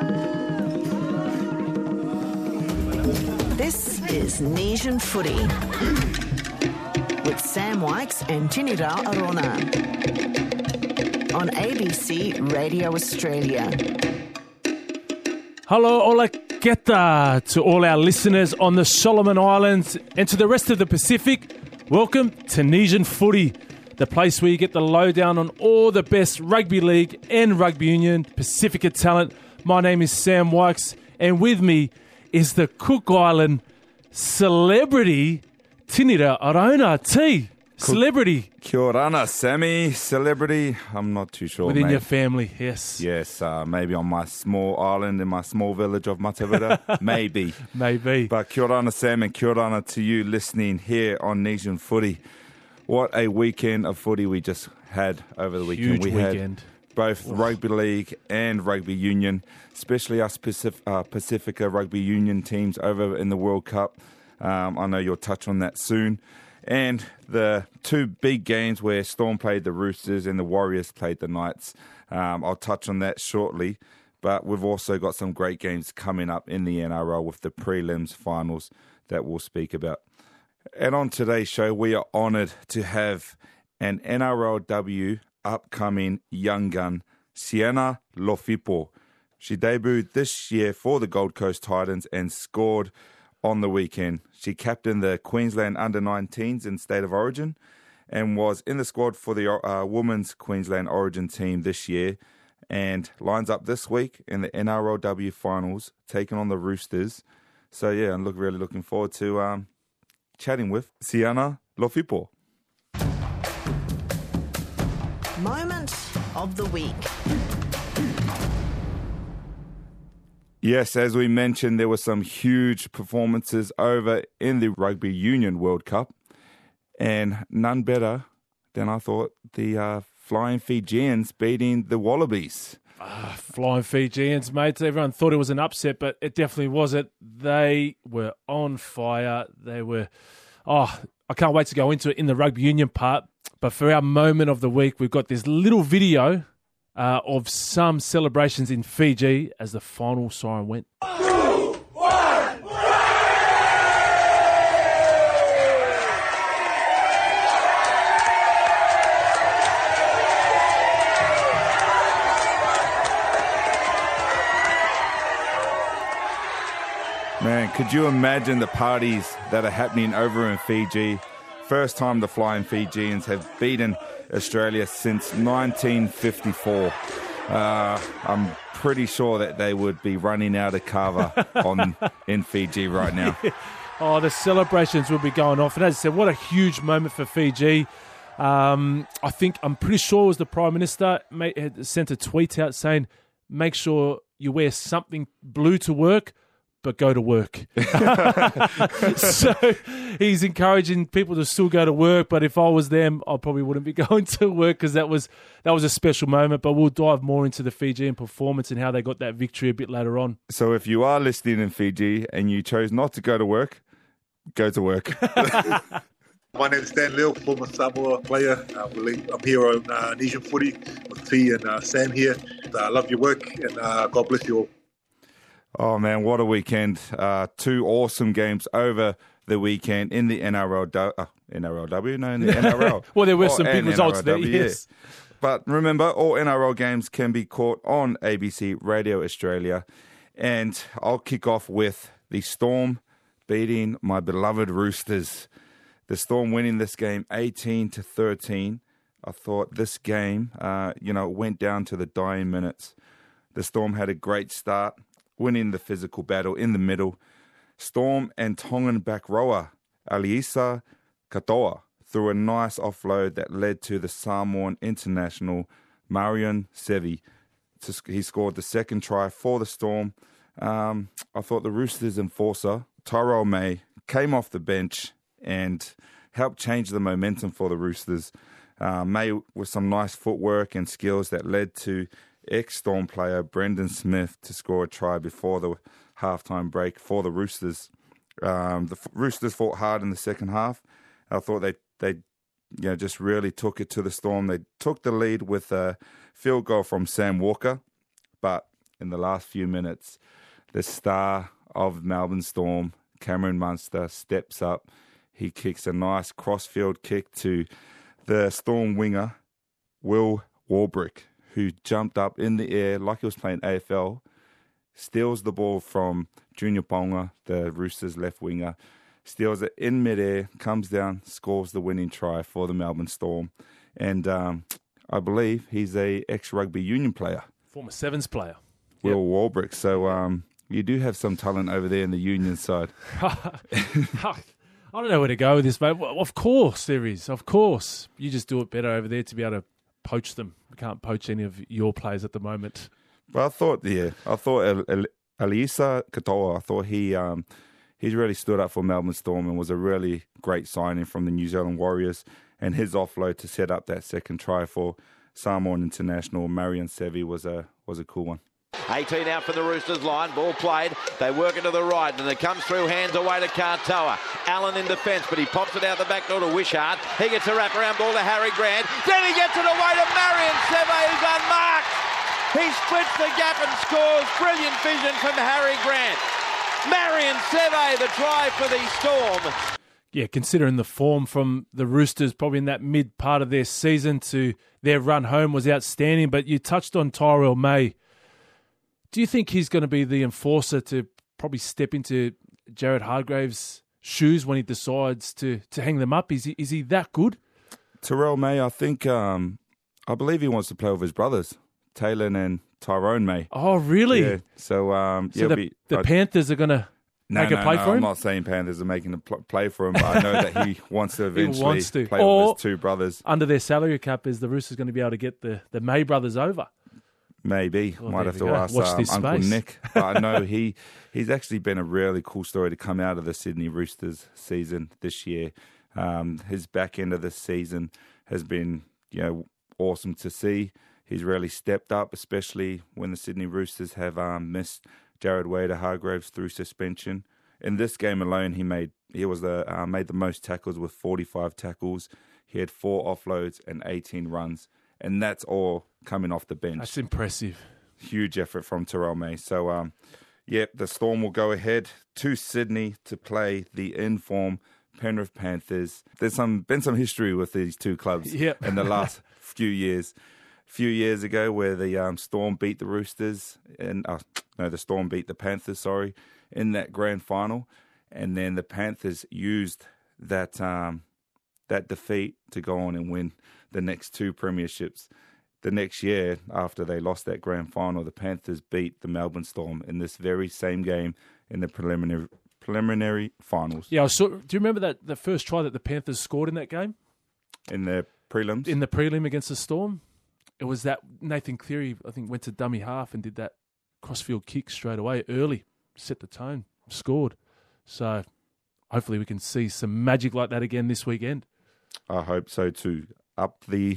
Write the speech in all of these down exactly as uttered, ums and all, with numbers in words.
This is Nesian Footy with Sam Wykes and Tinira Arona on A B C Radio Australia. Hello, Ola Keta to all our listeners on the Solomon Islands and to the rest of the Pacific. Welcome to Nesian Footy, the place where you get the lowdown on all the best rugby league and rugby union Pacifica talent. My name is Sam Wykes, and with me is the Cook Island celebrity, Tinira Arona. T, celebrity. Kia ora, Sammy, celebrity. I'm not too sure, Within mate. your family, yes. Yes, uh, maybe on my small island in my small village of Matavira. maybe. Maybe. But kia ora, Sam, and kia ora to you listening here on Nesian Footy. What a weekend of footy we just had over the weekend. Huge we weekend. had both rugby league and rugby union, especially us Pacif- uh, Pacifica rugby union teams over in the World Cup. Um, I know you'll touch on that soon. And the two big games where Storm played the Roosters and the Warriors played the Knights. Um, I'll touch on that shortly. But we've also got some great games coming up in the N R L with the prelims finals that we'll speak about. And on today's show, we are honoured to have an N R L W upcoming young gun, Sienna Lofipo. She debuted this year for the Gold Coast Titans and scored on the weekend. She captained the Queensland under nineteens in State of Origin and was in the squad for the uh, Women's Queensland Origin team this year and lines up this week in the N R L W finals, taking on the Roosters. So yeah, I'm look, really looking forward to um, chatting with Sienna Lofipo. Moment of the week. Yes, as we mentioned, there were some huge performances over in the Rugby Union World Cup, and none better than I thought the uh, Flying Fijians beating the Wallabies. Ah, Flying Fijians, mate. Everyone thought it was an upset, but it definitely wasn't. They were on fire. They were... Oh, I can't wait to go into it in the rugby union part. But for our moment of the week, we've got this little video uh, of some celebrations in Fiji as the final siren went. Two, one, Man, could you imagine the parties that are happening over in Fiji? First time the Flying Fijians have beaten Australia since nineteen fifty-four. Uh, I'm pretty sure that they would be running out of kava on in Fiji right now. Oh, the celebrations will be going off. And as I said, what a huge moment for Fiji. Um, I think, I'm pretty sure it was the Prime Minister made, had sent a tweet out saying, make sure you wear something blue to work, but go to work. So he's encouraging people to still go to work. But if I was them, I probably wouldn't be going to work because that was that was a special moment. But we'll dive more into the Fijian performance and how they got that victory a bit later on. So if you are listening in Fiji and you chose not to go to work, go to work. My name is Stan Lil, former Samoa player. Uh, I'm here on uh, Nesian Footy with T and uh, Sam here. I uh, love your work and uh, God bless you all. Oh, man, what a weekend. Uh, two awesome games over the weekend in the N R L W. Uh, N R L W? No, in the N R L. Well, there were oh, some big results N R L W, there, yes. Yeah. But remember, all N R L games can be caught on A B C Radio Australia. And I'll kick off with the Storm beating my beloved Roosters. The Storm winning this game eighteen to thirteen. I thought this game, uh, you know, went down to the dying minutes. The Storm had a great start, winning the physical battle in the middle. Storm and Tongan back rower Aliisa Katoa threw a nice offload that led to the Samoan international Marion Sevi. He scored the second try for the Storm. Um, I thought the Roosters enforcer, Tyrell May, came off the bench and helped change the momentum for the Roosters. Uh, May with some nice footwork and skills that led to ex-Storm player Brendan Smith to score a try before the halftime break for the Roosters. Um, the Roosters fought hard in the second half. I thought they they you know just really took it to the Storm. They took the lead with a field goal from Sam Walker, but in the last few minutes, the star of Melbourne Storm, Cameron Munster, steps up. He kicks a nice crossfield kick to the Storm winger, Will Warbrick, who jumped up in the air like he was playing A F L, steals the ball from Junior Ponga, the Roosters left winger, steals it in midair, comes down, scores the winning try for the Melbourne Storm. And um, I believe he's a ex-rugby union player. Former Sevens player. Will yep. Warbrick. So um, you do have some talent over there in the union side. I don't know where to go with this, mate. Well, of course there is. Of course. You just do it better over there to be able to poach them. We can't poach any of your players at the moment. But I thought, yeah, I thought Eliesa Katoa, I thought he um, he's really stood up for Melbourne Storm and was a really great signing from the New Zealand Warriors. And his offload to set up that second try for Samoan international Marion Sevi was a was a cool one. eighteen out from the Roosters line, ball played, they work it to the right and it comes through hands away to Katoa. Allen in defence, but he pops it out the back door to Wishart. He gets a wraparound ball to Harry Grant, then he gets it away to Marion Seve, who's unmarked. He splits the gap and scores. Brilliant vision from Harry Grant. Marion Seve, the try for the Storm. Yeah, considering the form from the Roosters probably in that mid part of their season to their run home was outstanding, but you touched on Tyrell May. Do you think he's going to be the enforcer to probably step into Jared Hargraves' shoes when he decides to, to hang them up? Is he is he that good? Tyrell May, I think, um, I believe he wants to play with his brothers, Taylor and Tyrone May. Oh, really? Yeah. So, um, so the, be, the I, Panthers are going to no, make no, a play no, for him? I'm not saying Panthers are making a pl- play for him, but I know that he wants to eventually wants to. play or, with his two brothers. Under their salary cap, is the Roosters going to be able to get the, the May brothers over? Maybe. Well, Might have to go. ask Watch um, this Uncle space. Nick. But I know he, he's actually been a really cool story to come out of the Sydney Roosters season this year. Um, his back end of the season has been, you know, awesome to see. He's really stepped up, especially when the Sydney Roosters have um, missed Jared Wader-Hargraves through suspension. In this game alone, he made he was the uh, made the most tackles with forty-five tackles. He had four offloads and eighteen runs, and that's all coming off the bench. That's impressive. Huge effort from Tyrell May. So, um, yeah, the Storm will go ahead to Sydney to play the in-form Penrith Panthers. There's some been some history with these two clubs yep. in the last few years. A few years ago, where the um, Storm beat the Roosters, and uh, no, the Storm beat the Panthers. Sorry, in that grand final, and then the Panthers used that um, that defeat to go on and win the next two premierships. The next year, after they lost that grand final, the Panthers beat the Melbourne Storm in this very same game in the preliminary preliminary finals. Yeah, I saw, do you remember that the first try that the Panthers scored in that game? In the prelims? In the prelim against the Storm? It was that Nathan Cleary, I think, went to dummy half and did that crossfield kick straight away early, set the tone, scored. So hopefully we can see some magic like that again this weekend. I hope so too. Up the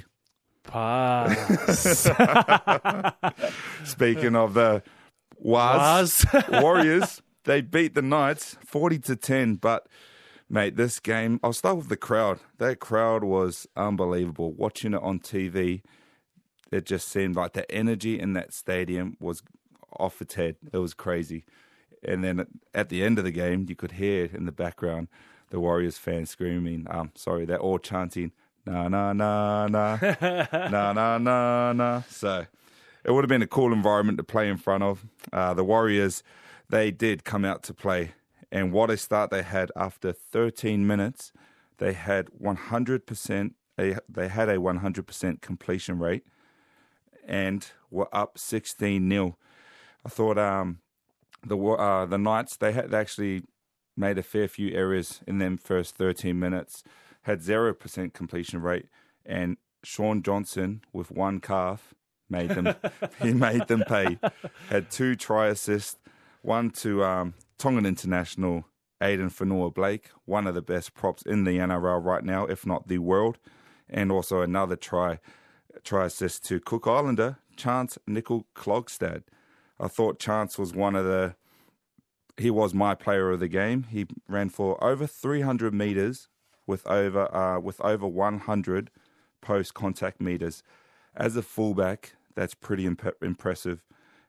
pass. Speaking of the Waz, Warriors, they beat the Knights forty to ten. But, mate, this game, I'll start with the crowd. That crowd was unbelievable. Watching it on T V, it just seemed like the energy in that stadium was off its head. It was crazy. And then at the end of the game, you could hear in the background the Warriors fans screaming, um, sorry, they're all chanting, na, na, na, na, na, na, na, na. So it would have been a cool environment to play in front of. Uh, the Warriors, they did come out to play. And what a start they had after thirteen minutes. They had one hundred percent, they, they had a one hundred percent completion rate and were up sixteen nil. I thought um, the uh, the Knights, they had actually made a fair few errors in them first thirteen minutes, had zero percent completion rate, and Sean Johnson, with one calf, made them he made them pay. Had two try assists, one to um, Tongan international Aiden Whenua-Blake, one of the best props in the N R L right now, if not the world, and also another try try assist to Cook Islander, Chance Nicol-Klogstad. I thought Chance was one of the, he was my player of the game. He ran for over three hundred metres with over uh, with over one hundred post-contact metres. As a fullback, that's pretty imp- impressive.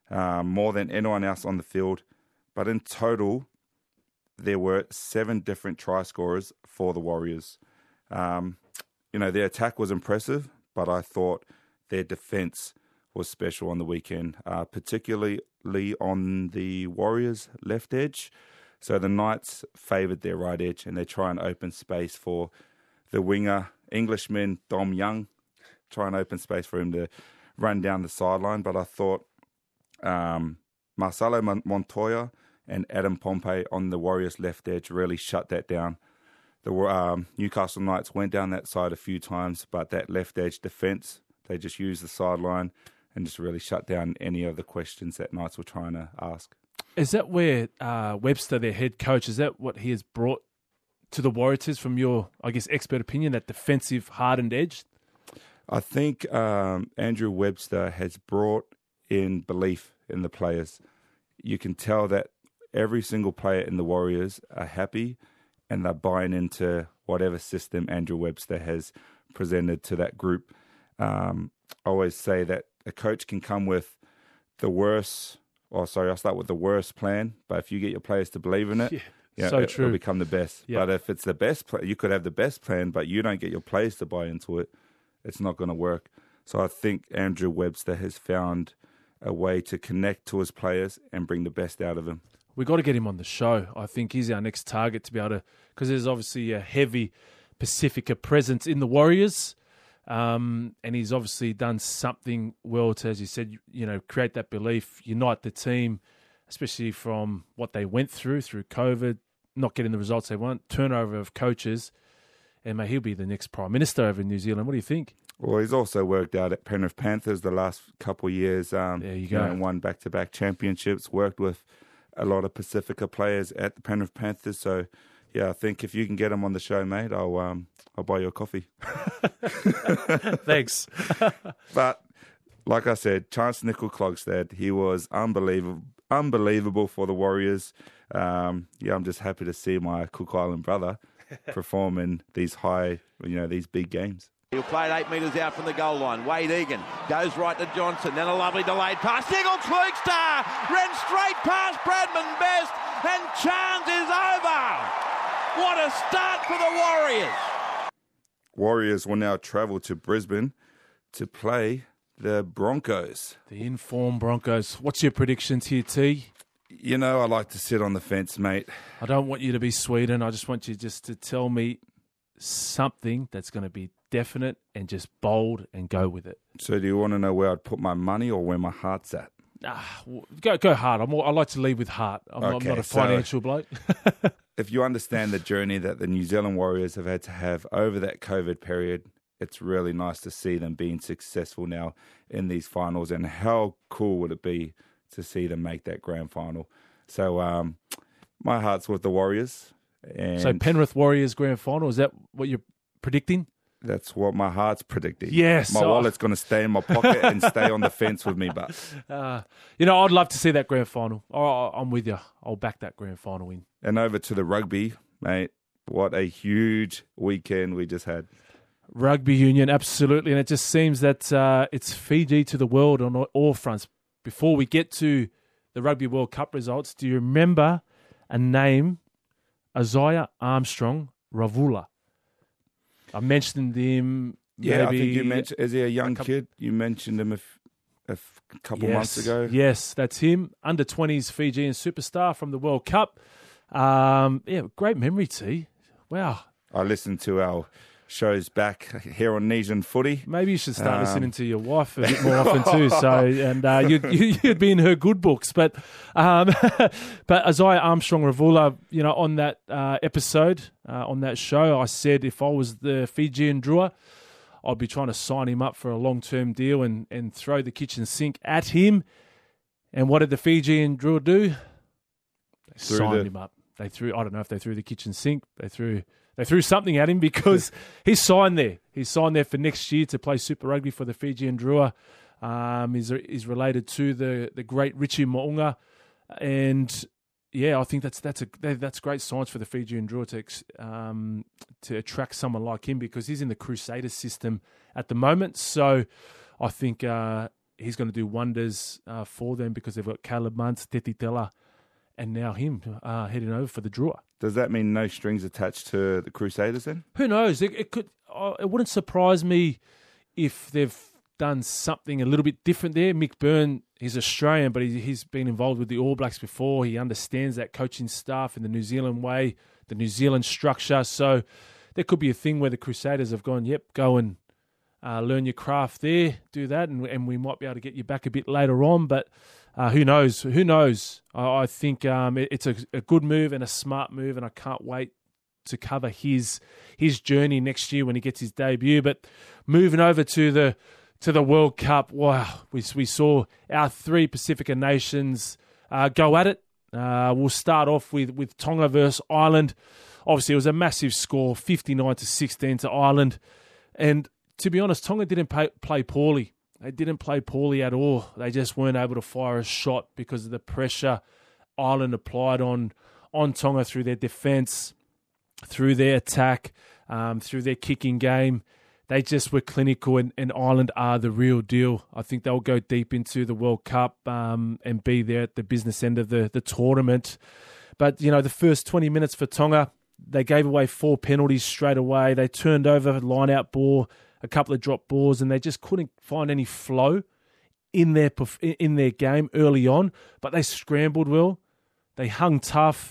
um, more than anyone else on the field. But in total, there were seven different try scorers for the Warriors. Um, you know, their attack was impressive, but I thought their defense was special on the weekend, uh, particularly on the Warriors' left edge. So the Knights favoured their right edge, and they try and open space for the winger, Englishman Dom Young, try and open space for him to run down the sideline. But I thought um, Marcelo Montoya and Adam Pompey on the Warriors' left edge really shut that down. The um, Newcastle Knights went down that side a few times, but that left edge defence, they just used the sideline and just really shut down any of the questions that Knights were trying to ask. Is that where uh, Webster, their head coach, is that what he has brought to the Warriors from your, I guess, expert opinion, that defensive hardened edge? I think um, Andrew Webster has brought in belief in the players. You can tell that every single player in the Warriors are happy and they're buying into whatever system Andrew Webster has presented to that group. Um, I always say that a coach can come with the worst, or sorry, I'll start with the worst plan, but if you get your players to believe in it, yeah, yeah, so it, true. it'll become the best. Yeah. But if it's the best, play, you could have the best plan, but you don't get your players to buy into it, it's not going to work. So I think Andrew Webster has found a way to connect to his players and bring the best out of them. We've got to get him on the show. I think he's our next target to be able to, because there's obviously a heavy Pacifica presence in the Warriors. Um, and he's obviously done something well to, as you said, you know, create that belief, unite the team, especially from what they went through, through COVID, not getting the results they want, turnover of coaches. And mate, he'll be the next Prime Minister over in New Zealand. What do you think? Well, he's also worked out at Penrith Panthers the last couple of years. Um, there you go. You know, won back-to-back championships, worked with a lot of Pacifica players at the Penrith Panthers. So, yeah, I think if you can get him on the show, mate, I'll um, I'll buy you a coffee. Thanks. But like I said, Chance Nickel-Klogstad, he was unbelievable, unbelievable for the Warriors. Um, yeah, I'm just happy to see my Cook Island brother perform in these high, you know, these big games. He'll play it eight metres out from the goal line. Wade Egan goes right to Johnson. Then a lovely delayed pass. Nickel-Klogstad ran straight past Bradman Best, and Chance is over. What a start for the Warriors. Warriors will now travel to Brisbane to play the Broncos. The informed Broncos. What's your predictions here, T? You know, I like to sit on the fence, mate. I don't want you to be Sweden. I just want you just to tell me something that's going to be definite and just bold and go with it. So do you want to know where I'd put my money or where my heart's at? Ah, go go hard. I'm more, I like to lead with heart. I'm, Okay, not, I'm not a so- financial bloke. If you understand the journey that the New Zealand Warriors have had to have over that COVID period, it's really nice to see them being successful now in these finals. And how cool would it be to see them make that grand final? So um, my heart's with the Warriors. And So Penrith Warriors grand final, is that what you're predicting? that's what my heart's predicting. Yes. My Oh. wallet's going to stay in my pocket and stay on the fence with me, but Uh, you know, I'd love to see that grand final. Oh, I'm with you. I'll back that grand final win. And over to the rugby, mate. What a huge weekend we just had. Rugby union, absolutely. And it just seems that uh, it's Fiji to the world on all- all fronts. Before we get to the Rugby World Cup results, do you remember a name, Isaiah Armstrong Ravula? I mentioned him. Yeah, maybe I think you mentioned, is he a young a couple- kid? You mentioned him a, f- a f- couple yes, months ago. Yes, that's him. under twenties Fijian superstar from the World Cup. Um, yeah, great memory, T. Wow. I listened to our shows back here on Nesian Footy. Maybe you should start Um, listening to your wife a bit more often too. So, and uh, you'd, you'd be in her good books. But, um, but Isaiah Armstrong Ravula, you know, on that uh, episode, uh, on that show, I said if I was the Fijian Drua, I'd be trying to sign him up for a long-term deal and, and throw the kitchen sink at him. And what did the Fijian Drua do? They Threw signed the- him up. They threw. I don't know if they threw the kitchen sink. They threw. They threw something at him because he's signed there. He's signed there for next year to play Super Rugby for the Fijian Drua. Um, he's, he's related to the, the great Richie Mo'unga. And, yeah, I think that's that's a that's great science for the Fijian Drua to, ex- um, to attract someone like him because he's in the Crusaders system at the moment. So I think uh, he's going to do wonders uh, for them because they've got Caleb Muntz, Tetitela, and now him uh, heading over for the Drua. Does that mean no strings attached to the Crusaders then? Who knows? It, it could. Uh, it wouldn't surprise me if they've done something a little bit different there. Mick Byrne, he's Australian, but he, he's been involved with the All Blacks before. He understands that coaching staff in the New Zealand way, the New Zealand structure. So there could be a thing where the Crusaders have gone, yep, go and uh, learn your craft there, do that, and, and we might be able to get you back a bit later on. But uh, who knows? Who knows? I, I think um, it, it's a, a good move and a smart move, and I can't wait to cover his his journey next year when he gets his debut. But moving over to the to the World Cup, wow, we we saw our three Pacifica nations uh, go at it. Uh, we'll start off with, with Tonga versus Ireland. Obviously, it was a massive score, fifty-nine to sixteen to Ireland. And to be honest, Tonga didn't play, play poorly. They didn't play poorly at all. They just weren't able to fire a shot because of the pressure Ireland applied on, on Tonga through their defence, through their attack, um, through their kicking game. They just were clinical, and, and Ireland are the real deal. I think they'll go deep into the World Cup um, and be there at the business end of the, the tournament. But, you know, the first twenty minutes for Tonga, they gave away four penalties straight away. They turned over a line-out ball, a couple of drop balls, and they just couldn't find any flow in their in their game early on. But they scrambled well. They hung tough.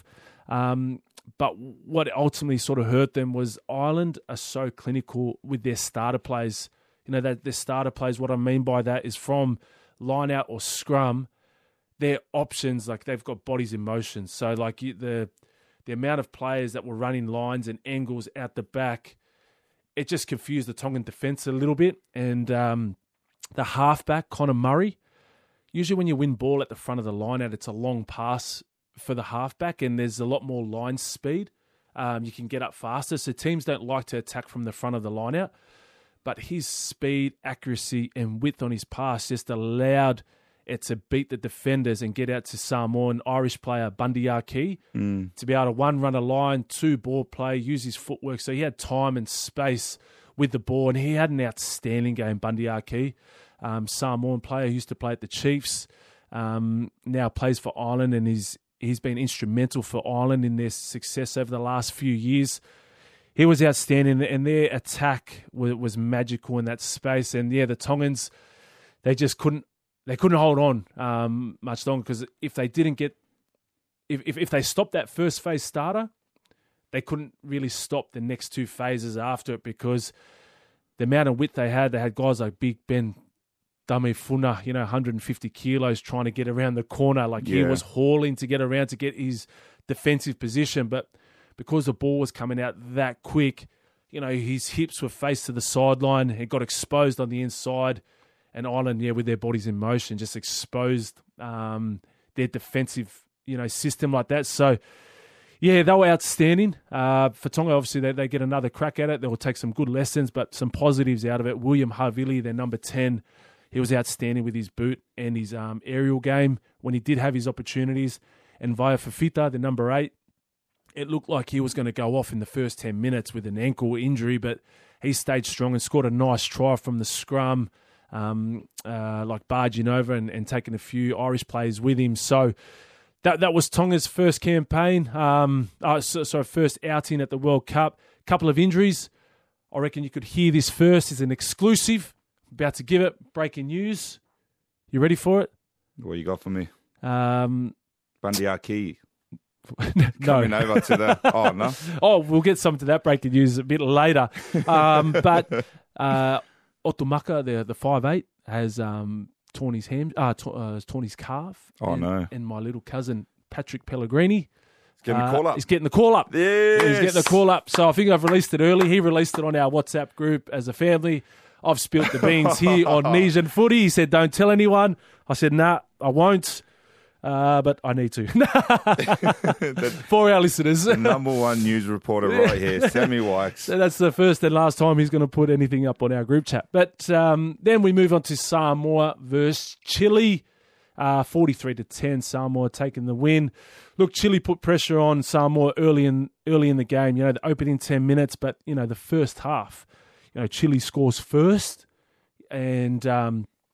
Um But what ultimately sort of hurt them was Ireland are so clinical with their starter plays. You know, that their starter plays, what I mean by that is from line out or scrum, their options, like they've got bodies in motion. So like you, the the amount of players that were running lines and angles out the back, it just confused the Tongan defence a little bit. And um, the halfback, Conor Murray, usually when you win ball at the front of the line out, it's a long pass for the halfback, and there's a lot more line speed. Um, you can get up faster, so teams don't like to attack from the front of the line out. But his speed, accuracy, and width on his pass just allowed it to beat the defenders and get out to Samoan Irish player Bundy Aki mm. to be able to one run a line, two ball play, use his footwork. So he had time and space with the ball, and he had an outstanding game, Bundy Aki. Um, Samoan player, used to play at the Chiefs, um, now plays for Ireland, and he's He's been instrumental for Ireland in their success over the last few years. He was outstanding, and their attack was, was magical in that space. And yeah, the Tongans, they just couldn't they couldn't hold on um, much longer, because if they didn't get if, if if they stopped that first phase starter, they couldn't really stop the next two phases after it, because the amount of width they had, they had guys like Big Ben Damefuna, you know, one hundred fifty kilos trying to get around the corner. Like yeah. he was hauling to get around to get his defensive position. But because the ball was coming out that quick, you know, his hips were faced to the sideline. It got exposed on the inside. And Ireland, yeah, with their bodies in motion, just exposed um, their defensive, you know, system like that. So, yeah, they were outstanding. Uh, for Tonga, obviously, they, they get another crack at it. They will take some good lessons, but some positives out of it. William Havili, their number ten, he was outstanding with his boot and his um, aerial game when he did have his opportunities. And Vaya Fafita, the number eight, it looked like he was going to go off in the first ten minutes with an ankle injury, but he stayed strong and scored a nice try from the scrum, um, uh, like barging over and, and taking a few Irish players with him. So that that was Tonga's first campaign, um, uh, so, sorry, first outing at the World Cup. Couple of injuries. I reckon you could hear this first. It's an exclusive. About to give it. Breaking news. You ready for it? What you got for me? Um, Bundy Aki. no. Coming over to the... Oh, no? Oh, we'll get some to that breaking news a bit later. Um, but uh, Otomaka, the the five eight, has um, torn his ham, uh, t- uh, torn his calf. Oh, and, no. And my little cousin, Patrick Pellegrini, Getting uh, the call up. He's getting the call up. Yes. He's getting the call up. So I think I've released it early. He released it on our WhatsApp group as a family. I've spilt the beans here on Nesian Footy. He said, don't tell anyone. I said, nah, I won't. Uh, but I need to. For our listeners. The number one news reporter right here, Sammy Wykes. So that's the first and last time he's going to put anything up on our group chat. But um, then we move on to Samoa versus Chile. Uh, forty-three to ten, Samoa taking the win. Look, Chile put pressure on Samoa early in early in the game. You know, the opening ten minutes, but you know the first half, you know, Chile scores first, and um,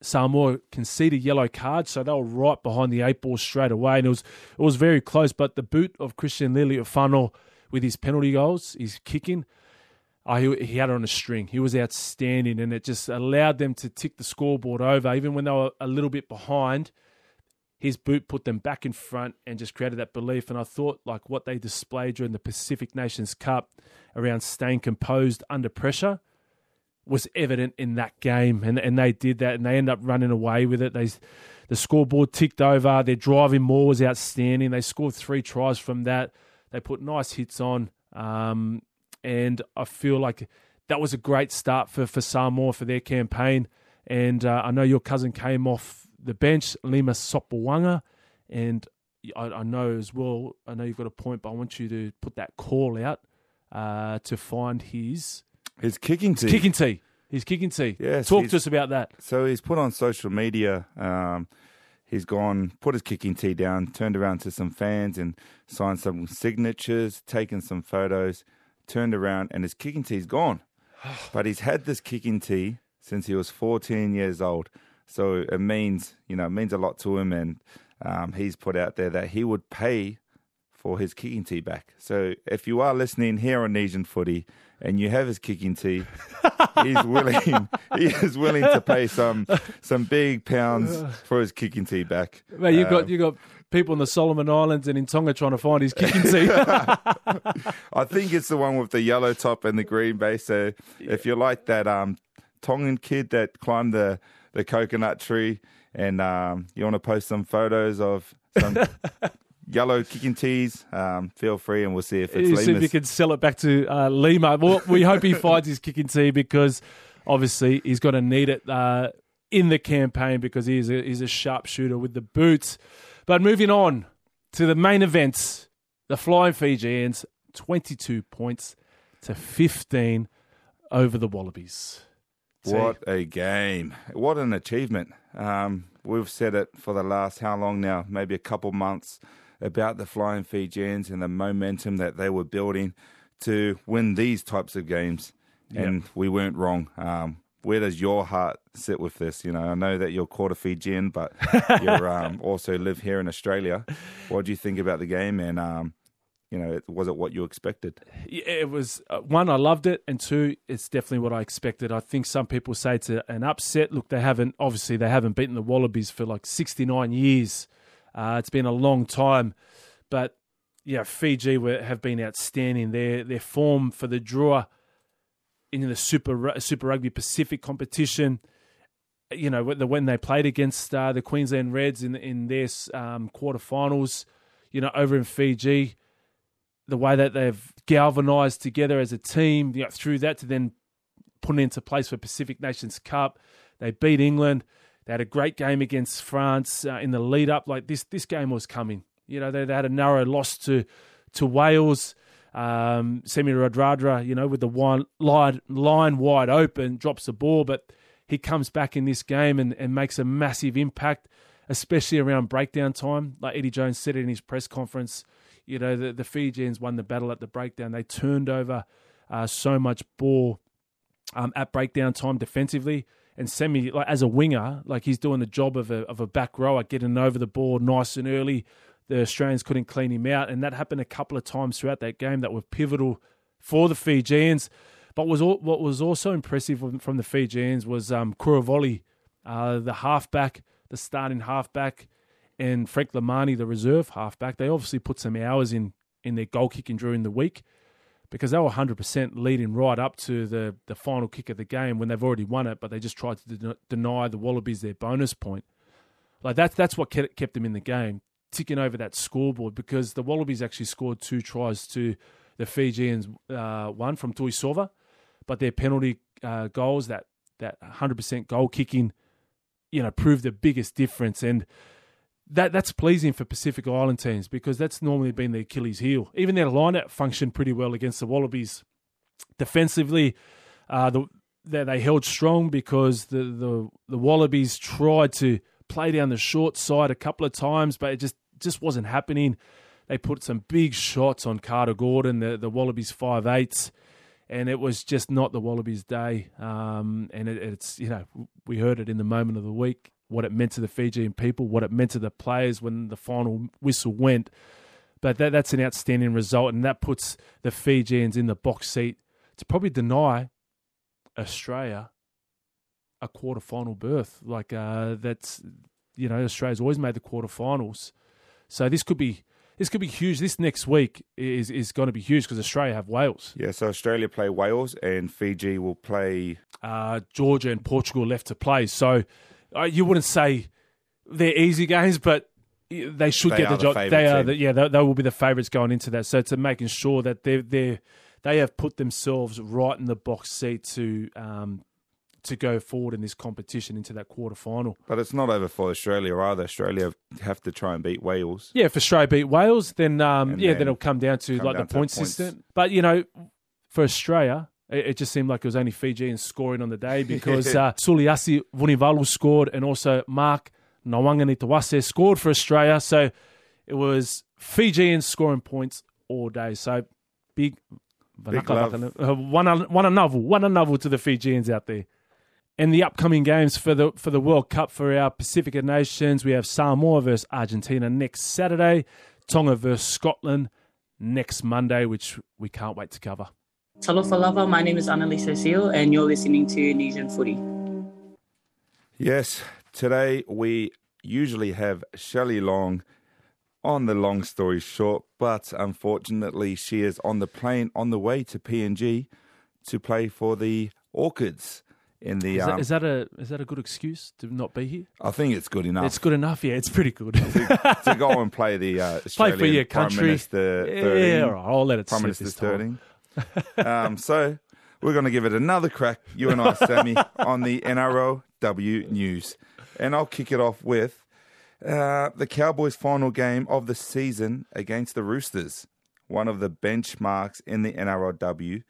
Samoa conceded a yellow card, so they were right behind the eight ball straight away, and it was it was very close. But the boot of Christian Leali'ifano with his penalty goals, his kicking, oh, he, he had it on a string. He was outstanding, and it just allowed them to tick the scoreboard over, even when they were a little bit behind. His boot put them back in front and just created that belief. And I thought, like, what they displayed during the Pacific Nations Cup around staying composed under pressure was evident in that game, and and they did that, and they ended up running away with it. They, the scoreboard ticked over. Their driving more was outstanding. They scored three tries from that. They put nice hits on, um, and I feel like that was a great start for, for Samoa for their campaign. And uh, I know your cousin came off the bench, Lima Sopawanga, and I, I know as well, I know you've got a point, but I want you to put that call out uh, to find his... His kicking tee. Kicking tee. His kicking tee. Yes, Talk to us about that. So he's put on social media, um, he's gone, put his kicking tee down, turned around to some fans and signed some signatures, taken some photos, turned around, and his kicking tee's gone. But he's had this kicking tee since he was fourteen years old. So it means, you know, it means a lot to him, and um, he's put out there that he would pay for his kicking tee back. So if you are listening here on Nesian Footy and you have his kicking tee, he's willing he is willing to pay some some big pounds for his kicking tee back. Well, you um, got you got people in the Solomon Islands and in Tonga trying to find his kicking tee. I think it's the one with the yellow top and the green base. So if you like that um, Tongan kid that climbed the, the coconut tree, and um, you want to post some photos of some yellow kicking tees, um, feel free, and we'll see if it's See if Lima's. you can sell it back to uh, Lima. Well, we hope he finds his kicking tee, because obviously he's going to need it uh, in the campaign, because he's a, he's a sharpshooter with the boots. But moving on to the main events, the Flying Fijians, twenty-two points to fifteen over the Wallabies. What a game. What an achievement. Um, we've said it for the last how long now, maybe a couple months, about the Flying Fijians and the momentum that they were building to win these types of games. And yep. we weren't wrong. Um, where does your heart sit with this? You know, I know that you're quarter Fijian, but you um, also live here in Australia. What do you think about the game? And, um, you know, was it what you expected? It was, uh, one, I loved it, and two, it's definitely what I expected. I think some people say it's a, an upset. Look, they haven't, obviously they haven't beaten the Wallabies for like sixty-nine years. Uh, it's been a long time. But, yeah, Fiji were, have been outstanding. Their their form for the draw in the Super Super Rugby Pacific competition, you know, when they played against uh, the Queensland Reds in, in their um, quarterfinals, you know, over in Fiji, the way that they've galvanised together as a team, you know, through that to then put it into place for Pacific Nations Cup. They beat England. They had a great game against France uh, in the lead up. Like this, this game was coming. You know, they, they had a narrow loss to to Wales. Um, Semi Radradra, you know, with the one line, line wide open, drops the ball, but he comes back in this game and, and makes a massive impact, especially around breakdown time. Like Eddie Jones said in his press conference, you know, the, the Fijians won the battle at the breakdown. They turned over uh, so much ball um, at breakdown time defensively. And Semi, like as a winger, like he's doing the job of a of a back rower, getting over the ball nice and early. The Australians couldn't clean him out, and that happened a couple of times throughout that game that were pivotal for the Fijians. But was all, what was also impressive from the Fijians was um, Kuravoli, uh, the halfback, the starting halfback, and Frank Lamani, the reserve halfback. They obviously put some hours in, in their goal kicking during the week, because they were one hundred percent leading right up to the, the final kick of the game when they've already won it, but they just tried to de- deny the Wallabies their bonus point. Like that's, that's what kept, kept them in the game, ticking over that scoreboard, because the Wallabies actually scored two tries to the Fijians, uh, one from Tuisova, but their penalty uh, goals, that that one hundred percent goal kicking, you know, proved the biggest difference. And that that's pleasing for Pacific Island teams, because that's normally been their Achilles heel. Even their line-out functioned pretty well against the Wallabies. Defensively, uh, the, they, they held strong, because the, the, the Wallabies tried to play down the short side a couple of times, but it just, just wasn't happening. They put some big shots on Carter Gordon, the, the Wallabies five eights, and it was just not the Wallabies' day. Um, and it, it's, you know, we heard it in the moment of the week, what it meant to the Fijian people, what it meant to the players when the final whistle went. But that, that's an outstanding result, and that puts the Fijians in the box seat to probably deny Australia a quarterfinal berth. Like, uh, that's, you know, Australia's always made the quarterfinals. So this could be this could be huge. This next week is is going to be huge because Australia have Wales. Yeah, so Australia play Wales and Fiji will play... Uh, Georgia and Portugal left to play. So uh, you wouldn't say they're easy games, but they should They get are the the job. favourite They are, team. the, yeah, they, they will be the favourites going into that. So it's making sure that they they they have put themselves right in the box seat to um, to go forward in this competition into that quarter final. But it's not over for Australia either. Australia have to try and beat Wales. Yeah, if Australia beat Wales, then um, And yeah, then then it'll come down to come like down the to point points. system. But you know, for Australia, it, it just seemed like it was only Fijians scoring on the day because uh, Suliasi Vunivalu scored and also Mark Nawanganitawase scored for Australia. So it was Fijians scoring points all day. So big, Big love. uh, one one another, one another to the Fijians out there. And the upcoming games for the for the World Cup for our Pacific nations, we have Samoa versus Argentina next Saturday, Tonga versus Scotland next Monday, which we can't wait to cover. Talofa lava, my name is Annalisa Seal, and you're listening to Nesian Footy. Yes, today we usually have Shelley Long on the long story short, but unfortunately she is on the plane on the way to P N G to play for the Orchids. In the, Is that, um, is that a is that a good excuse to not be here? I think it's good enough It's good enough, yeah. It's pretty good. to go and play the uh, Play Australian for your Prime country. Minister Yeah, thirteen. all right, I'll let it Prime slip Minister's this time. thirteen. um, so we're going to give it another crack, you and I, Sammy, on the N R L W news. And I'll kick it off with uh, the Cowboys' final game of the season against the Roosters, one of the benchmarks in the N R L W.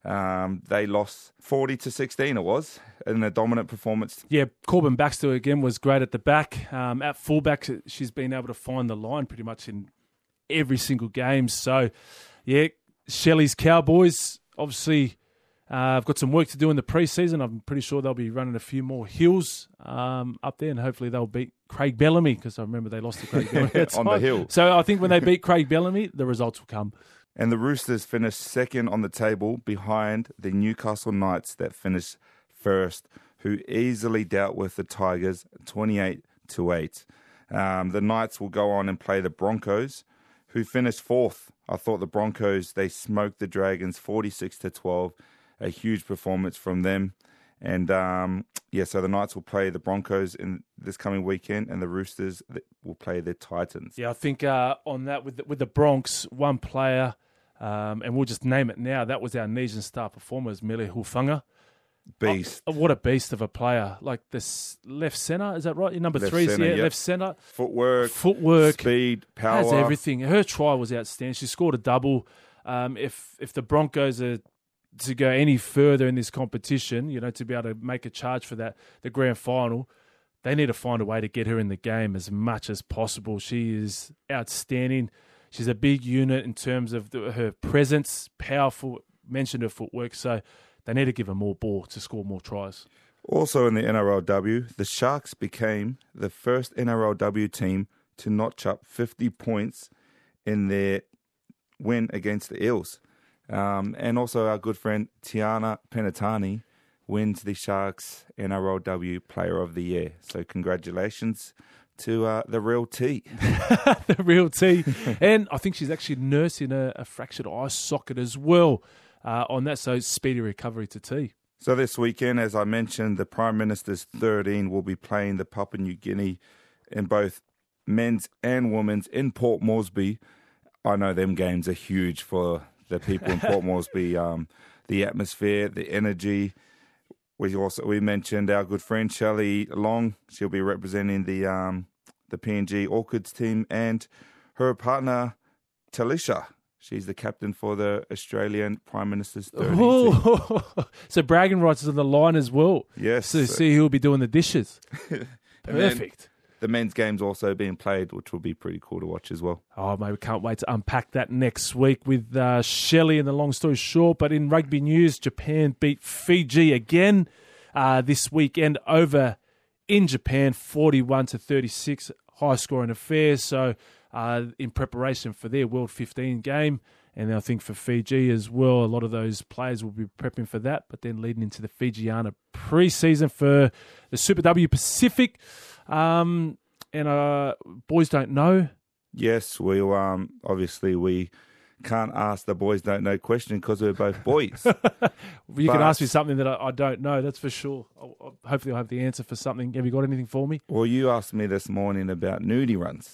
Um, they lost forty to sixteen, it was, in a dominant performance. Yeah, Corbin Baxter again was great at the back. Um, at fullback, she's been able to find the line pretty much in every single game. So, yeah, Shelley's Cowboys, obviously, uh, I've got some work to do in the preseason. I'm pretty sure they'll be running a few more hills um, up there, and hopefully they'll beat Craig Bellamy, because I remember they lost to Craig Bellamy that On the time. hill. So I think when they beat Craig Bellamy, the results will come. And the Roosters finished second on the table behind the Newcastle Knights that finished first, who easily dealt with the Tigers twenty-eight to eight. Um, the Knights will go on and play the Broncos, who finished fourth. I thought the Broncos, they smoked the Dragons forty-six to twelve. A huge performance from them. And, um, yeah, so the Knights will play the Broncos in this coming weekend, and the Roosters will play the Titans. Yeah, I think uh, on that with the, with the Bronx, one player, um, and we'll just name it now, that was our Nesian star performer, Mele Hufanga. Beast. Oh, what a beast of a player. Like this left centre, is that right? Your number Left three, centre, yeah, yep. left centre. Footwork, Footwork. speed, power. Has everything. Her try was outstanding. She scored a double. Um, if if the Broncos are to go any further in this competition, you know, to be able to make a charge for that, the grand final, they need to find a way to get her in the game as much as possible. She is outstanding. She's a big unit in terms of the, her presence, powerful, mentioned her footwork, so they need to give her more ball to score more tries. Also in the N R L W, the Sharks became the first N R L W team to notch up fifty points in their win against the Eels. Um, and also our good friend Tiana Penatani wins the Sharks N R L W Player of the Year. So congratulations to uh, the real T. The real T. And I think she's actually nursing a, a fractured eye socket as well uh, on that. So speedy recovery to T. So this weekend, as I mentioned, the Prime Minister's thirteen will be playing the Papua New Guinea in both men's and women's in Port Moresby. I know them games are huge for the people in Port Moresby, um, the atmosphere, the energy. We also we mentioned our good friend Shelley Long. She'll be representing the um, the P N G Orchids team, and her partner Talisha. She's the captain for the Australian Prime Minister's thirteen team. Oh, so bragging rights is on the line as well. Yes. So see who'll be doing the dishes. And then Perfect. the men's game's also being played, which will be pretty cool to watch as well. Oh, mate, we can't wait to unpack that next week with uh, Shelley and the long story short. But in rugby news, Japan beat Fiji again uh, this weekend over in Japan, forty-one to thirty-six, high scoring affair. So uh, in preparation for their World fifteen game. And I think for Fiji as well, a lot of those players will be prepping for that, but then leading into the Fijiana pre-season for the Super W Pacific. Um, and uh, boys don't know. Yes, we um obviously we can't ask the boys don't know question because we're both boys. You But- can ask me something that I, I don't know, that's for sure. I'll, I'll, hopefully I'll have the answer for something. Have you got anything for me? Well, you asked me this morning about nudie runs.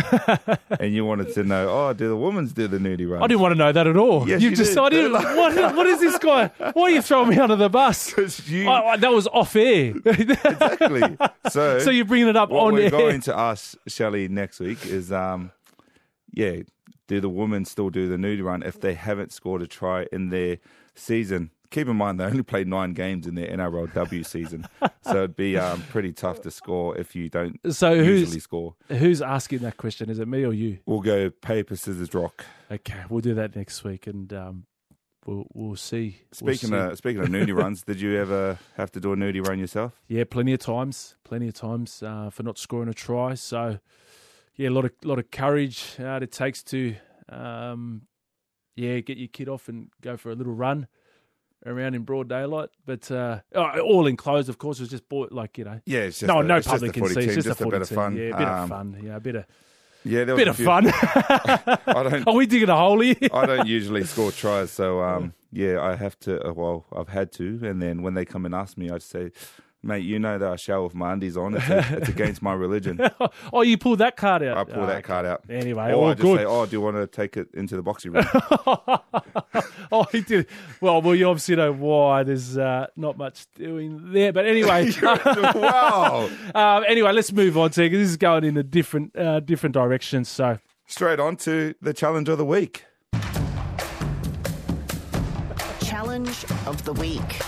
And you wanted to know, oh, do the women's do the nudie runs? I didn't want to know that at all. Yes, you you just, did. I didn't, what, what is this guy? Why are you throwing me under the bus? 'Cause you- I, I, that was off air. Exactly. So, So you're bringing it up what on we're air. going to ask Shelley next week is, um, yeah, do the women still do the nudie run if they haven't scored a try in their season? Keep in mind, they only played nine games in their N R L W season. So it'd be um, pretty tough to score if you don't So who's- usually score. Who's asking that question? Is it me or you? We'll go paper, scissors, rock. Okay, we'll do that next week, and um, we'll we'll see. We'll Speaking see. of speaking of nudie runs, did you ever have to do a nudie run yourself? Yeah, plenty of times, plenty of times uh, for not scoring a try. So, yeah, a lot of lot of courage uh, it takes to, um, yeah, get your kid off and go for a little run around in broad daylight. But uh, all enclosed, of course. It was just bought, like you know, Yeah, it's just no a, no it's just public a can footy see. It's team, just, a, a bit footy of team. fun. Yeah, a bit Um, of fun. Yeah, a bit of Yeah, there was bit a of few- fun. I don't. Are we digging a hole here? I don't usually score tries, so um, yeah, I have to. Uh, well, I've had to, and then when they come and ask me, I say, "Mate, you know that I shower with my undies on. It's, a, it's against my religion." Oh, you pulled that card out. I pull Oh, that okay. card out. Anyway, or all I just good. say, "Oh, do you want to take it into the boxing room?" Oh, he did. Well, well, you obviously know why. There's uh, not much doing there, but anyway. Wow! um, anyway, let's move on to because this is going in a different, uh, different direction. So, Straight on to the challenge of the week. Challenge of the week.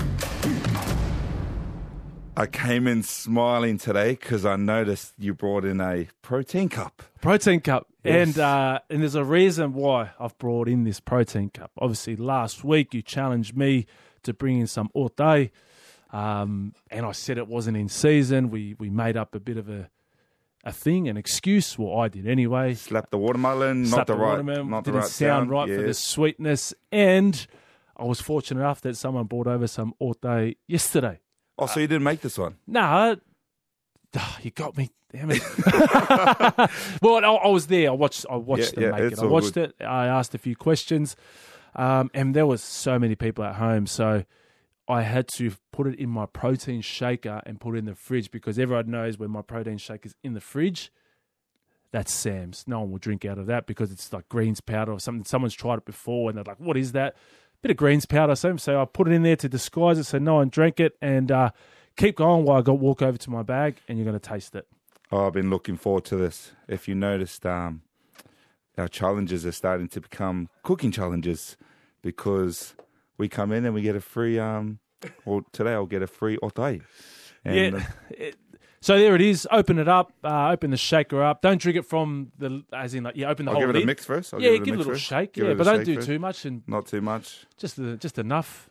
I came in smiling today because I noticed you brought in a protein cup. protein cup, Yes. and uh, and there's a reason why I've brought in this protein cup. Obviously, last week you challenged me to bring in some orte, um, and I said it wasn't in season. We we made up a bit of a a thing, an excuse. Well, I did anyway. Slap the watermelon, not Slapped the right, watermelon, not the didn't right sound right for the Yes. sweetness, and I was fortunate enough that someone brought over some orte yesterday. Oh, so you didn't make this one? No, nah, you got me. Damn it. Well, I, I was there. I watched. I watched Yeah, them yeah, make it's it. I all watched good. it. I asked a few questions, um, and there was so many people at home. So I had to put it in my protein shaker and put it in the fridge because everyone knows when my protein shake is in the fridge, that's Sam's. No one will drink out of that because it's like greens powder or something. Someone's tried it before and they're like, "What is that?" Bit of greens powder. So so I put it in there to disguise it so no one drank it, and uh, keep going while I go walk over to my bag, and you're going to taste it. Oh, I've been looking forward to this. If you noticed, um, our challenges are starting to become cooking challenges because we come in and we get a free, um, well, today I'll get a free orte. And, Yeah. It- so there it is. Open it up. Uh, open the shaker up. Don't drink it from the, as in like, yeah, open the I'll whole give it a lid. mix first. I'll yeah, give it a give it a mix little first. shake. Give yeah, it a but don't shake do first. too much, and Not too much. just the, just enough.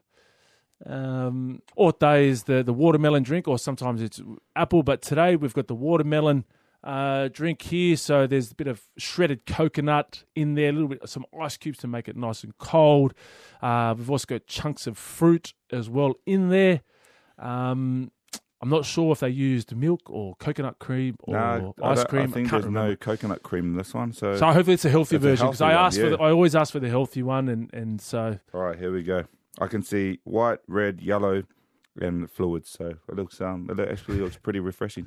Um, orte is the, the watermelon drink, or sometimes it's apple. But today we've got the watermelon uh, drink here. So there's a bit of shredded coconut in there, a little bit, some ice cubes to make it nice and cold. Uh, we've also got chunks of fruit as well in there. Um, I'm not sure if they used milk or coconut cream or No, I ice don't- cream. I think can't there's remember. no coconut cream in this one. So, So hopefully it's a healthy It's a version because I healthy one, asked for yeah. the, I always ask for the healthy one, and, and so all right, here we go. I can see white, red, yellow, and fluids. So it looks, um, it actually looks pretty refreshing.